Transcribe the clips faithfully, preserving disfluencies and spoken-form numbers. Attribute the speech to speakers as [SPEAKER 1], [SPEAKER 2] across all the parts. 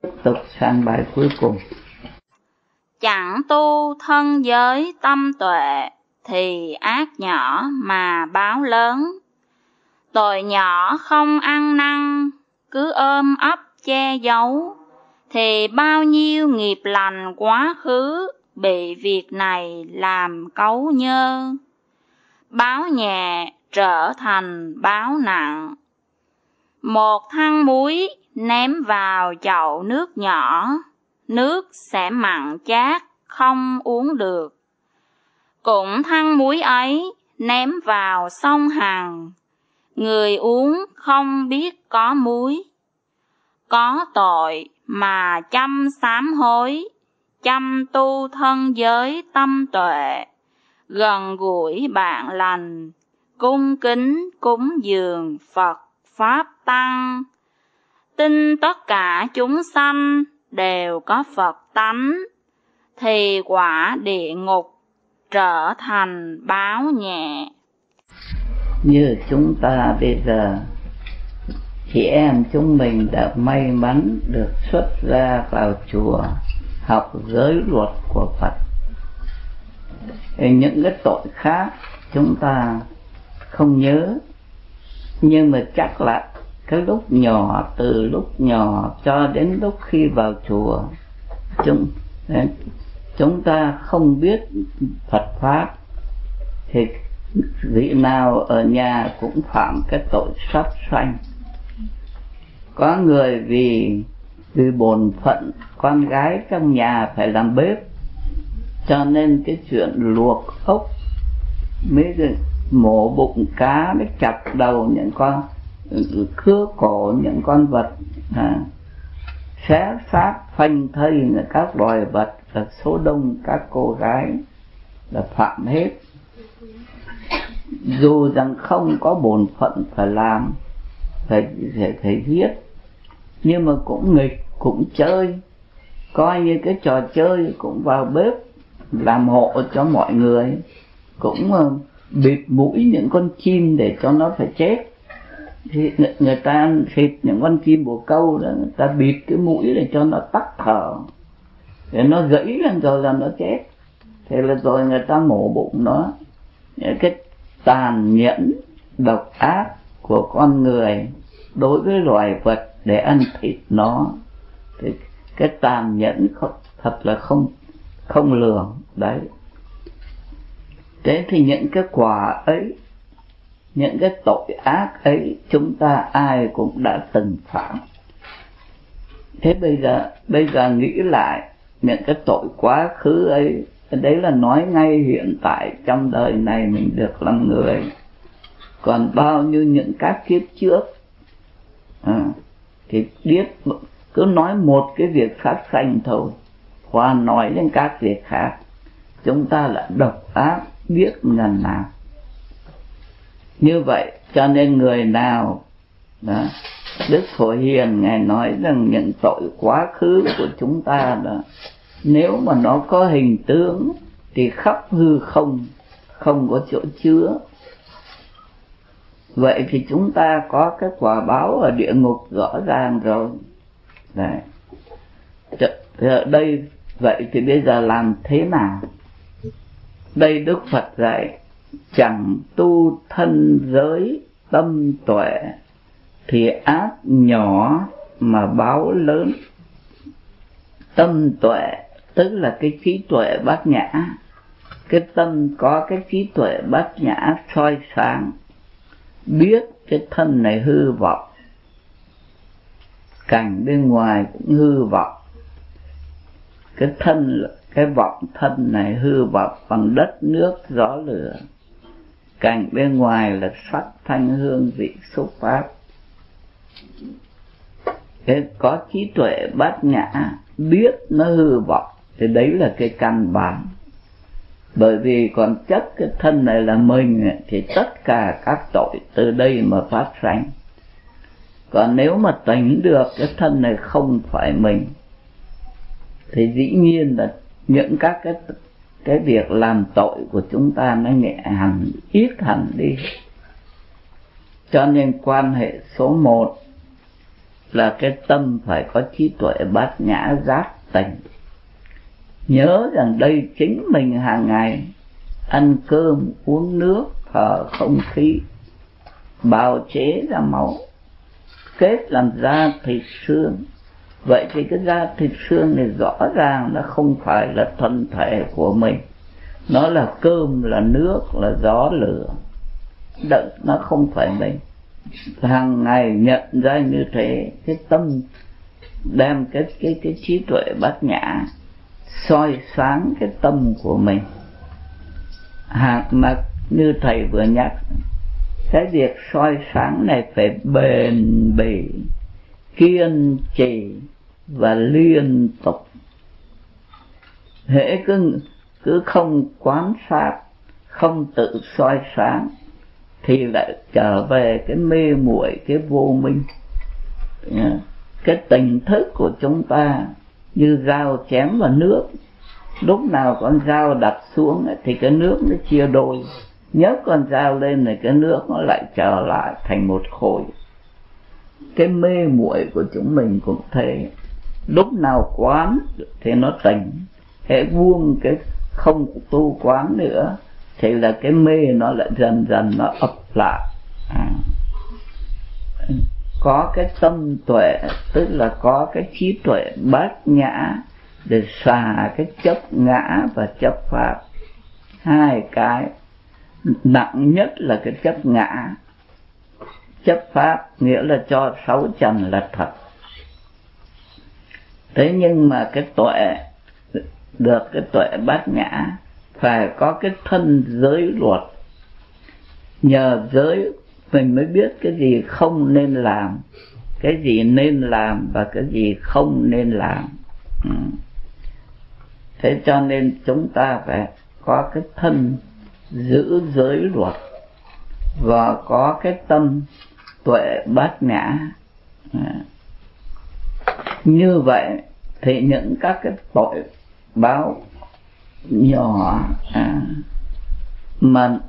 [SPEAKER 1] Tiếp tục sang bài cuối cùng.
[SPEAKER 2] Chẳng tu thân giới tâm tuệ, thì ác nhỏ mà báo lớn. Tội nhỏ không ăn năn, cứ ôm ấp che giấu, thì bao nhiêu nghiệp lành quá khứ, bị việc này làm cấu nhơ. Báo nhẹ trở thành báo nặng, một thăng muối ném vào chậu nước nhỏ, nước sẽ mặn chát không uống được. Cũng thăng muối ấy ném vào sông Hằng, người uống không biết có muối. Có tội mà chăm sám hối, chăm tu thân giới tâm tuệ, gần gũi bạn lành, cung kính cúng dường Phật Pháp Tăng. Tin tất cả chúng sanh đều có Phật tánh, thì quả địa ngục trở thành báo nhẹ.
[SPEAKER 1] Như chúng ta bây giờ, chị em chúng mình đã may mắn được xuất ra vào chùa học giới luật của Phật. Những cái tội khác chúng ta không nhớ, nhưng mà chắc là cái lúc nhỏ, từ lúc nhỏ cho đến lúc khi vào chùa, chúng chúng ta không biết Phật Pháp, thì vị nào ở nhà cũng phạm cái tội sát sanh. Có người vì vì bổn phận con gái trong nhà phải làm bếp, cho nên cái chuyện luộc ốc, mấy cái mổ bụng cá, mới chặt đầu những con, cưa cổ những con vật, à, xé xác phanh thây các loài vật, và số đông các cô gái là phạm hết. Dù rằng không có bổn phận phải làm, phải, phải, phải giết, nhưng mà cũng nghịch, cũng chơi, coi như cái trò chơi, cũng vào bếp làm hộ cho mọi người, cũng uh, bịt mũi những con chim để cho nó phải chết. Thì người, người ta thịt những con chim bồ câu đó, người ta bịt cái mũi để cho nó tắc thở, để nó gãy lên rồi là nó chết. Thế là rồi người ta mổ bụng nó. Cái tàn nhẫn độc ác của con người đối với loài vật để ăn thịt nó, thì cái tàn nhẫn thật là không không lường đấy. Thế thì những cái quả ấy, những cái tội ác ấy, chúng ta ai cũng đã từng phạm. Thế bây giờ bây giờ nghĩ lại những cái tội quá khứ ấy, đấy là nói ngay hiện tại trong đời này mình được làm người. Còn bao nhiêu những các kiếp trước, à, thì biết cứ nói một cái việc sát sanh thôi, qua nói đến các việc khác, chúng ta là độc ác biết ngần nào. Như vậy cho nên người nào đó, Đức Phổ Hiền Ngài nói rằng những tội quá khứ của chúng ta đó, nếu mà nó có hình tướng thì khắp hư không, không có chỗ chứa. Vậy thì chúng ta có cái quả báo ở địa ngục rõ ràng rồi. Đấy. Ở đây vậy thì bây giờ làm thế nào? Đây Đức Phật dạy, chẳng tu thân giới tâm tuệ, thì ác nhỏ mà báo lớn. Tâm tuệ tức là cái trí tuệ bát nhã. Cái tâm có cái trí tuệ bát nhã soi sáng, biết cái thân này hư vọng, cảnh bên ngoài cũng hư vọng. Cái thân, cái vọng thân này hư vọng bằng đất nước gió lửa, cảnh bên ngoài là sắc thanh hương vị xúc pháp. Cái có trí tuệ bát nhã, biết nó hư vọng, thì đấy là cái căn bản. Bởi vì còn chất cái thân này là mình, thì tất cả các tội từ đây mà phát sanh. Còn nếu mà tỉnh được cái thân này không phải mình, thì dĩ nhiên là những các cái, cái việc làm tội của chúng ta nó nhẹ hẳn, ít hẳn đi. Cho nên quan hệ số một là cái tâm phải có trí tuệ bát nhã giác tỉnh. Nhớ rằng đây chính mình hàng ngày ăn cơm, uống nước, thở không khí, bào chế ra máu, kết làm da thịt xương. Vậy thì cái da thịt xương này rõ ràng nó không phải là thân thể của mình. Nó là cơm, là nước, là gió lửa. Đợi, nó không phải mình. Hàng ngày nhận ra như thế, cái tâm đem cái cái cái trí tuệ bát nhã soi sáng cái tâm của mình. Hàng mà như thầy vừa nhắc, cái việc soi sáng này phải bền bỉ, kiên trì và liên tục. Hễ cứ cứ không quán sát, không tự soi sáng thì lại trở về cái mê muội, cái vô minh. Cái tỉnh thức của chúng ta như dao chém vào nước, lúc nào con dao đặt xuống thì cái nước nó chia đôi, nhấc con dao lên thì cái nước nó lại trở lại thành một khối. Cái mê muội của chúng mình cũng thế, lúc nào quán thì nó tỉnh, hễ buông cái không tu quán nữa thì là cái mê nó lại dần dần nó ập lại. À. Có cái tâm tuệ, tức là có cái trí tuệ bát nhã để xả cái chấp ngã và chấp pháp. Hai cái nặng nhất là cái chấp ngã. Chấp pháp nghĩa là cho sáu trần là thật. Thế nhưng mà cái tuệ, được cái tuệ bát nhã phải có cái thân giới luật. Nhờ giới mình mới biết cái gì không nên làm, cái gì nên làm và cái gì không nên làm. Ừ. Thế cho nên chúng ta phải có cái thân giữ giới luật và có cái tâm tuệ bát nhã. À. Như vậy thì những các cái tội báo nhỏ à, mà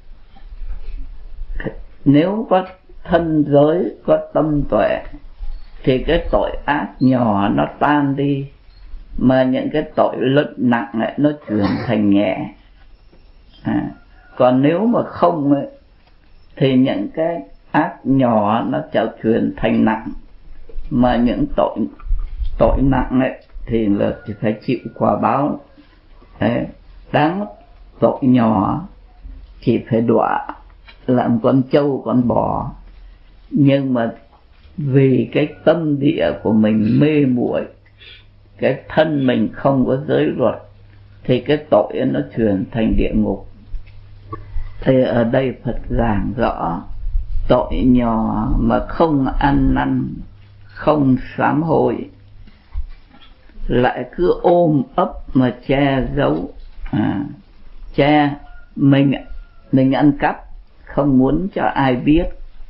[SPEAKER 1] nếu có thân giới, có tâm tuệ thì cái tội ác nhỏ nó tan đi, mà những cái tội lực nặng ấy, nó chuyển thành nhẹ. À, còn nếu mà không ấy, thì những cái ác nhỏ nó trở chuyển thành nặng, mà những tội tội nặng ấy thì là chỉ phải chịu quả báo. Thế, đáng tội nhỏ chỉ phải đọa làm con trâu con bò, nhưng mà vì cái tâm địa của mình mê muội, cái thân mình không có giới luật thì cái tội nó chuyển thành địa ngục. Thì ở đây Phật giảng rõ tội nhỏ mà không ăn năn, không sám hối, lại cứ ôm ấp mà che giấu. À, che mình mình ăn cắp, không muốn cho ai biết.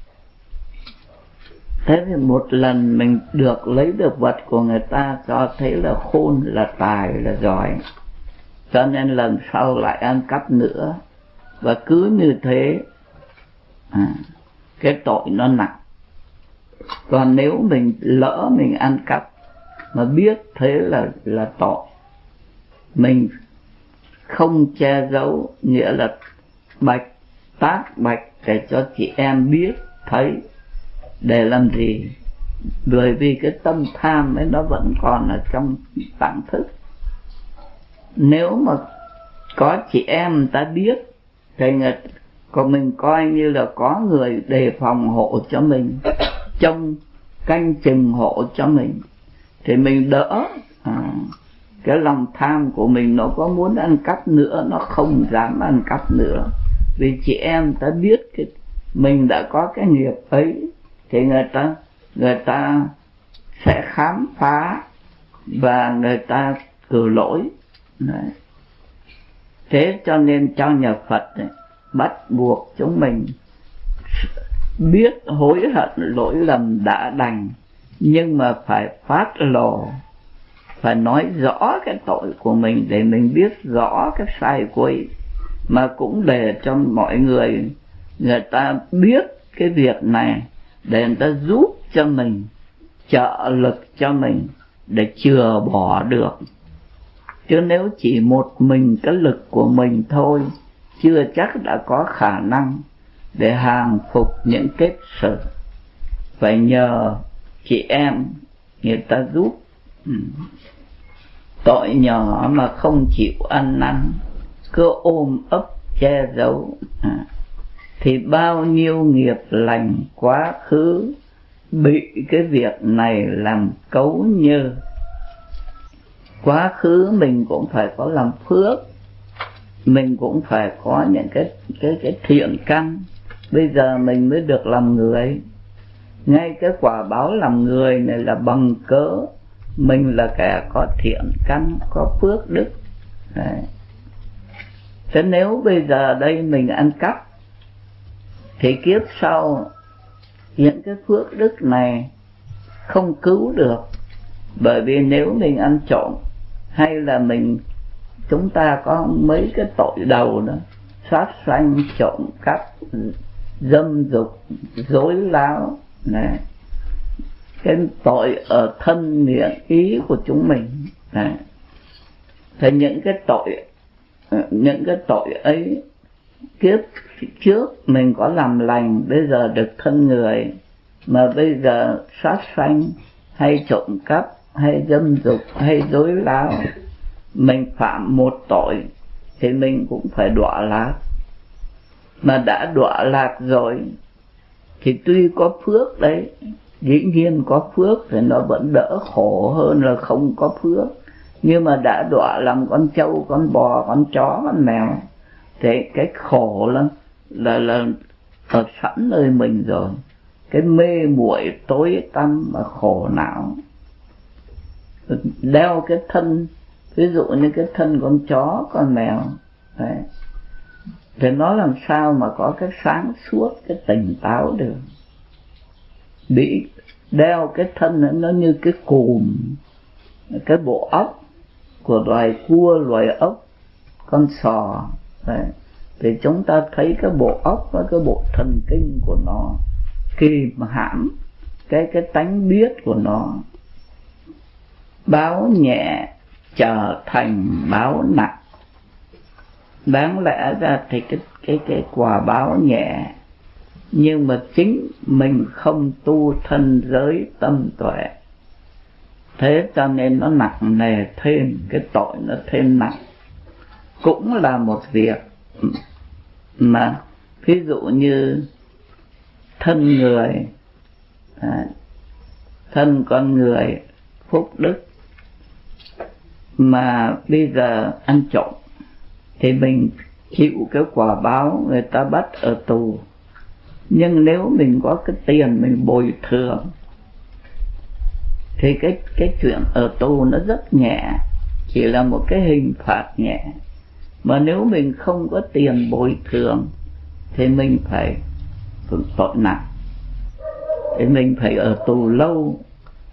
[SPEAKER 1] Thế thì một lần mình được lấy được vật của người ta cho thấy là khôn, là tài, là giỏi, cho nên lần sau lại ăn cắp nữa. Và cứ như thế à, cái tội nó nặng. Còn nếu mình lỡ mình ăn cắp mà biết thế là là tội, mình không che giấu, nghĩa là bạch tác bạch để cho chị em biết thấy. Để làm gì? Bởi vì cái tâm tham ấy nó vẫn còn ở trong tạng thức. Nếu mà có chị em người ta biết thì người, còn mình coi như là có người đề phòng hộ cho mình, trông canh chừng hộ cho mình, thì mình đỡ. À, cái lòng tham của mình nó có muốn ăn cắp nữa, nó không dám ăn cắp nữa. Vì chị em ta biết cái, mình đã có cái nghiệp ấy, thì người ta người ta sẽ khám phá và người ta cử lỗi. Đấy. Thế cho nên trong nhà Phật ấy, bắt buộc chúng mình biết hối hận lỗi lầm đã đành, nhưng mà phải phát lộ, phải nói rõ cái tội của mình để mình biết rõ cái sai quấy, mà cũng để cho mọi người người ta biết cái việc này để người ta giúp cho mình trợ lực cho mình để chừa bỏ được. Chứ nếu chỉ một mình cái lực của mình thôi, chưa chắc đã có khả năng để hàng phục những kết sự. Phải nhờ chị em người ta giúp. Ừ. Tội nhỏ mà không chịu ăn năn, cứ ôm ấp che giấu, à, thì bao nhiêu nghiệp lành quá khứ bị cái việc này làm cấu nhơ. Quá khứ mình cũng phải có làm phước, mình cũng phải có những cái cái cái thiện căn. Bây giờ mình mới được làm người. Ngay cái quả báo làm người này là bằng cớ mình là kẻ có thiện căn, có phước đức. Đấy. Thế nếu bây giờ đây mình ăn cắp, thì kiếp sau những cái phước đức này không cứu được. Bởi vì nếu mình ăn trộm, hay là mình chúng ta có mấy cái tội đầu đó: sát sanh, trộm cắp, dâm dục, dối láo này, cái tội ở thân miệng ý của chúng mình này. Thì những cái tội những cái tội ấy kiếp trước mình có làm lành, bây giờ được thân người, mà bây giờ sát sanh hay trộm cắp hay dâm dục hay dối láo, mình phạm một tội thì mình cũng phải đọa lạc. Mà đã đọa lạc rồi thì tuy có phước đấy, dĩ nhiên có phước thì nó vẫn đỡ khổ hơn là không có phước. Nhưng mà đã đọa làm con trâu, con bò, con chó, con mèo thì cái khổ là là là ở sẵn nơi mình rồi. Cái mê muội tối tăm và khổ não. Đeo cái thân, ví dụ như cái thân con chó, con mèo đấy, thì nó làm sao mà có cái sáng suốt, cái tỉnh táo được. Bị đeo cái thân nó như cái cùm, cái bộ óc của loài cua, loài ốc, con sò đấy. Thì chúng ta thấy cái bộ óc và cái bộ thần kinh của nó kìm hãm cái cái tánh biết của nó. Báo nhẹ trở thành báo nặng. Đáng lẽ ra thì cái cái cái quả báo nhẹ, nhưng mà chính mình không tu thân giới tâm tuệ, thế cho nên nó nặng nề thêm, cái tội nó thêm nặng. Cũng là một việc mà ví dụ như thân người, à, thân con người phúc đức, mà bây giờ ăn trộm thì mình chịu cái quả báo, người ta bắt ở tù. Nhưng nếu mình có cái tiền mình bồi thường thì cái cái chuyện ở tù nó rất nhẹ, chỉ là một cái hình phạt nhẹ. Mà nếu mình không có tiền bồi thường thì mình phải tội nặng, thì mình phải ở tù lâu.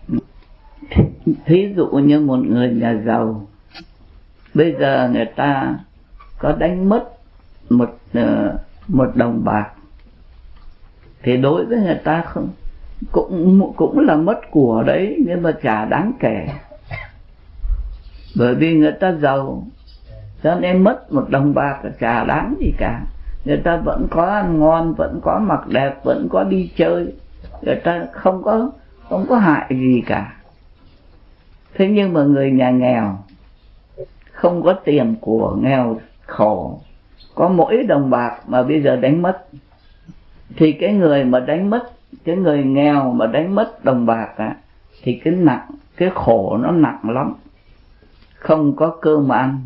[SPEAKER 1] Thí dụ như một người nhà giàu, bây giờ người ta có đánh mất một một đồng bạc, thì đối với người ta không cũng cũng là mất của đấy, nhưng mà chả đáng kể. Bởi vì người ta giàu, cho nên mất một đồng bạc là chả đáng gì cả. Người ta vẫn có ăn ngon, vẫn có mặc đẹp, vẫn có đi chơi, người ta không có không có hại gì cả. Thế nhưng mà người nhà nghèo, không có tiền của, nghèo khổ, có mỗi đồng bạc mà bây giờ đánh mất, thì cái người mà đánh mất, cái người nghèo mà đánh mất đồng bạc á, thì cái nặng, cái khổ nó nặng lắm. Không có cơm ăn,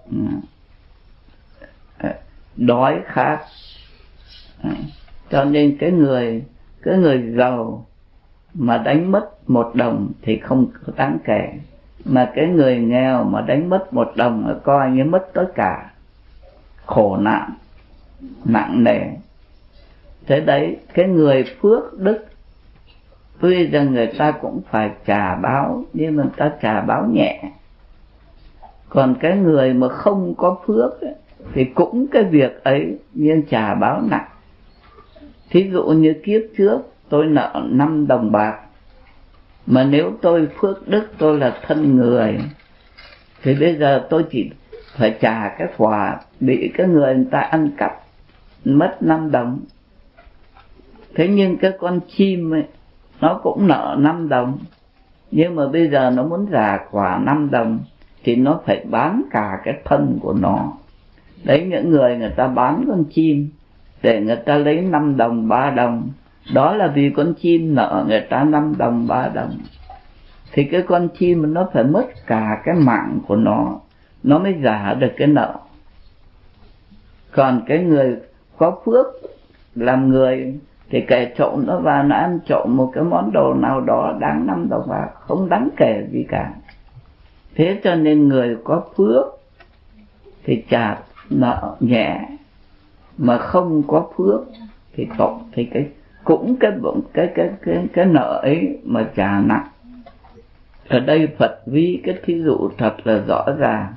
[SPEAKER 1] đói khát. Cho nên cái người cái người giàu mà đánh mất một đồng thì không đáng kể, mà cái người nghèo mà đánh mất một đồng là coi như mất tất cả, khổ nạn nặng nề. Thế đấy, cái người phước đức tuy rằng người ta cũng phải trả báo, nhưng mà người ta trả báo nhẹ. Còn cái người mà không có phước ấy, thì cũng cái việc ấy nhưng trả báo nặng. Thí dụ như kiếp trước tôi nợ năm đồng bạc, Mà nếu tôi phước đức, tôi là thân người, thì bây giờ tôi chỉ phải trả cái quả bị cái người người ta ăn cắp mất năm đồng. Thế nhưng cái con chim ấy, nó cũng nợ năm đồng, nhưng mà bây giờ nó muốn trả quả năm đồng thì nó phải bán cả cái thân của nó. Đấy, những người người ta bán con chim để người ta lấy năm đồng ba đồng, đó là vì con chim nợ người ta năm đồng ba đồng. Thì cái con chim nó phải mất cả cái mạng của nó, nó mới trả được cái nợ. Còn cái người có phước làm người thì kẻ trộm nó vào nó ăn trộm một cái món đồ nào đó đáng năm đồng bạc, không đáng kể gì cả. Thế cho nên người có phước thì trả nợ nhẹ, mà không có phước thì tội, thì cái cũng cái cái cái cái cái nợ ấy mà trả nặng. Ở đây Phật ví cái thí dụ thật là rõ ràng.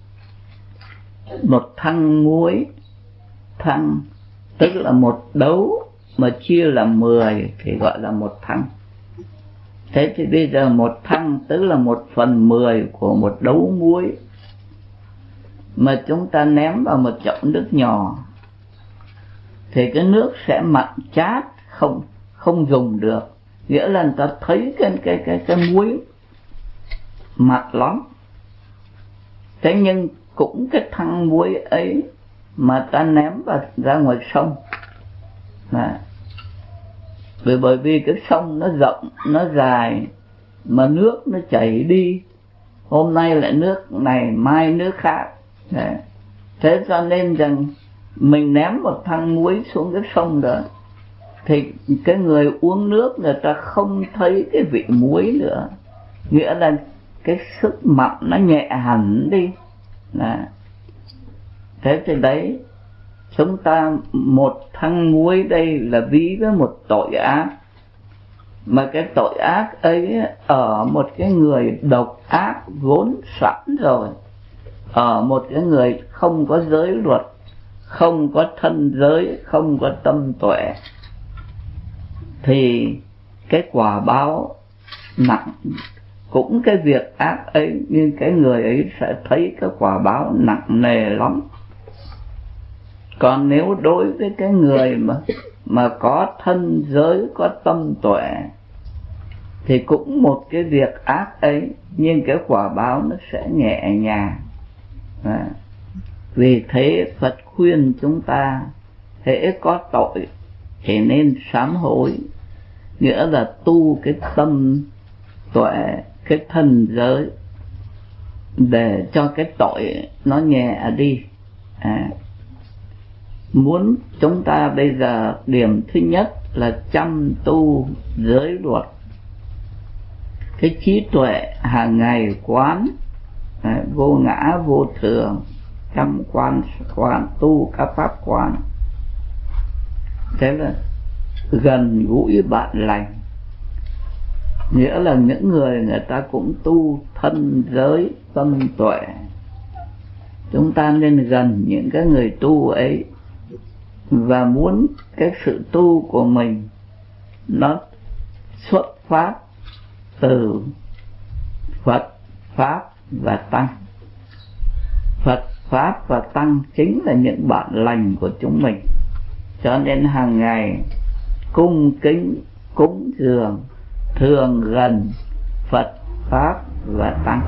[SPEAKER 1] Một thăng muối, thăng tức là một đấu mà chia làm mười thì gọi là một thăng. Thế thì bây giờ một thăng tức là một phần mười của một đấu muối mà chúng ta ném vào một chậu nước nhỏ thì cái nước sẽ mặn chát, không không dùng được. Nghĩa là người ta thấy cái cái cái cái muối mặn lắm. Thế nhưng cũng cái thăng muối ấy mà ta ném vào ra ngoài sông, à, vì bởi vì cái sông nó rộng, nó dài, mà nước nó chảy đi, hôm nay lại nước này, mai nước khác. Đấy. Thế cho nên rằng mình ném một thăng muối xuống cái sông đó thì cái người uống nước người ta không thấy cái vị muối nữa, nghĩa là cái sức mặn nó nhẹ hẳn đi. Đấy. Thế thì đấy, chúng ta một thăng muối đây là ví với một tội ác, mà cái tội ác ấy ở một cái người độc ác vốn sẵn rồi, ở một cái người không có giới luật, không có thân giới, không có tâm tuệ, thì cái quả báo nặng. Cũng cái việc ác ấy, nhưng cái người ấy sẽ thấy cái quả báo nặng nề lắm. Còn nếu đối với cái người mà mà có thân giới, có tâm tuệ, thì cũng một cái việc ác ấy, nhưng cái quả báo nó sẽ nhẹ nhàng. À, vì thế Phật khuyên chúng ta hễ có tội thì nên sám hối, nghĩa là tu cái tâm tuệ, cái thân giới để cho cái tội nó nhẹ đi. À, muốn chúng ta bây giờ điểm thứ nhất là chăm tu giới luật, cái trí tuệ hàng ngày quán à, vô ngã vô thường, chăm quan quán tu các pháp quán. Thế là gần gũi bạn lành, nghĩa là những người người ta cũng tu thân giới tâm tuệ, chúng ta nên gần những cái người tu ấy, và muốn cái sự tu của mình nó xuất phát từ Phật Pháp và Tăng. Phật Pháp và Tăng chính là những bạn lành của chúng mình, cho nên hàng ngày cung kính cúng dường thường gần Phật Pháp và Tăng.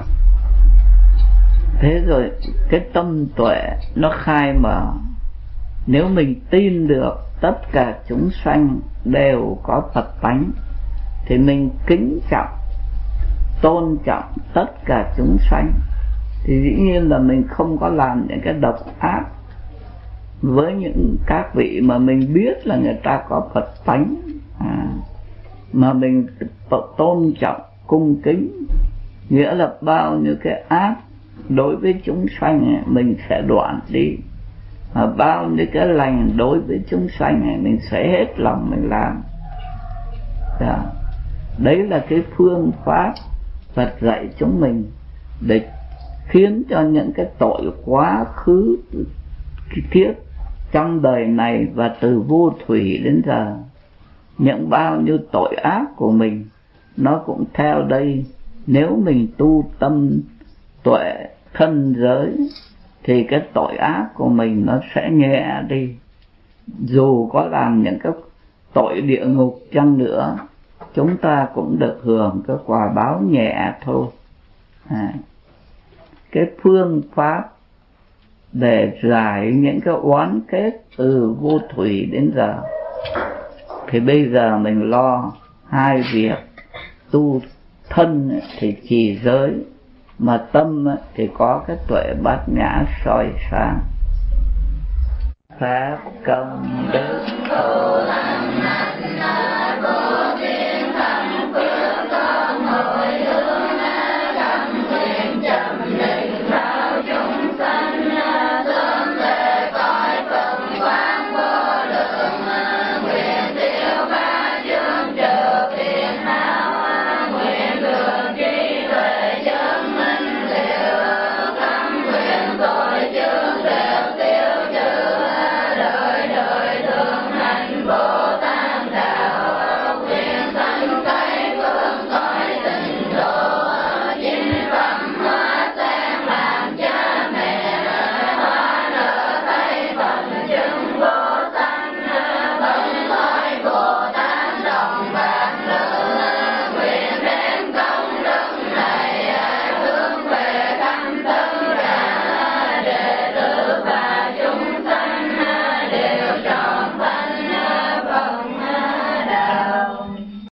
[SPEAKER 1] Thế rồi cái tâm tuệ nó khai mở. Nếu mình tin được tất cả chúng sanh đều có Phật tánh thì mình kính trọng, tôn trọng tất cả chúng sanh, thì dĩ nhiên là mình không có làm những cái độc ác với những các vị mà mình biết là người ta có Phật tánh, à, mà mình tôn trọng cung kính, nghĩa là bao nhiêu cái ác đối với chúng sanh mình sẽ đoạn đi, mà bao nhiêu cái lành đối với chúng sanh này mình sẽ hết lòng mình làm. Đó. Đấy là cái phương pháp Phật dạy chúng mình để khiến cho những cái tội quá khứ kiếp trong đời này và từ vô thủy đến giờ, những bao nhiêu tội ác của mình nó cũng theo đây. Nếu mình tu tâm tuệ thân giới thì cái tội ác của mình nó sẽ nhẹ đi. Dù có làm những cái tội địa ngục chăng nữa, chúng ta cũng được hưởng cái quả báo nhẹ thôi. À, cái phương pháp để giải những cái oán kết từ vô thủy đến giờ thì bây giờ mình lo hai việc. Tu thân thì trì giới, mà tâm thì có cái tuệ bát nhã soi sáng. Pháp công đức Phổ